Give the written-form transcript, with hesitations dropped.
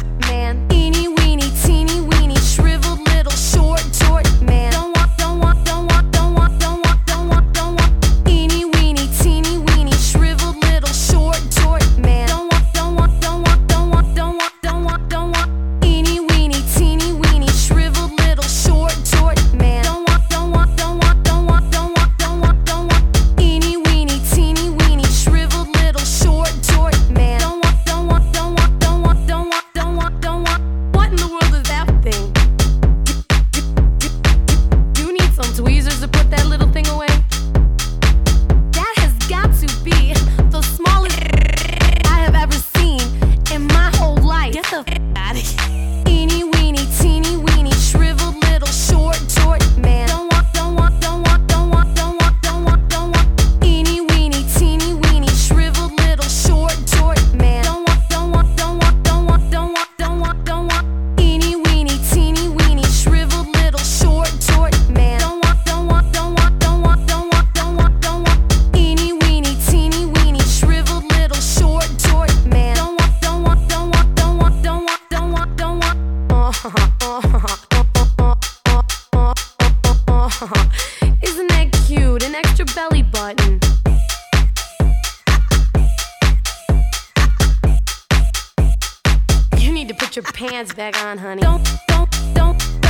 man. Eeny weeny, teeny weeny, shriveled little short man. Don't want, don't want, don't want, don't want, don't want, don't want, don't want. Eeny weeny, teeny weeny, shriveled little short man. Don't want, don't want, don't want, don't want, don't want, don't want, don't want. Eeny weeny, teeny weeny, shriveled little short man. Don't want, don't want, don't want, don't want, don't want, don't want, don't want. Eeny weeny, teeny weeny, shriveled little short man. Don't want, don't want, don't want, don't want, don't want, don't want, don't want. What in the world is that thing? You need some tweezers to put that little thing away? That has got to be the smallest I have ever seen in my whole life. Get the out of here. Eeny weeny, teeny weeny, shriveled little short man. Don't want, don't want, don't want, don't want, don't want, don't want, don't want. Eeny weeny, teeny weeny, shriveled little short man. Don't want, don't want, don't want, don't want, don't want, don't want, don't want. Eeny weeny, teeny weeny, shriveled little short man. Don't want, don't want, don't want, don't want, don't want, don't want, don't want. Eeny weeny, teeny weeny, shriveled little short man. Don't want, don't want, don't want, don't want, don't want, don't want, don't want. Isn't that cute? An extra belly button. You need to put your pants back on, honey. Don't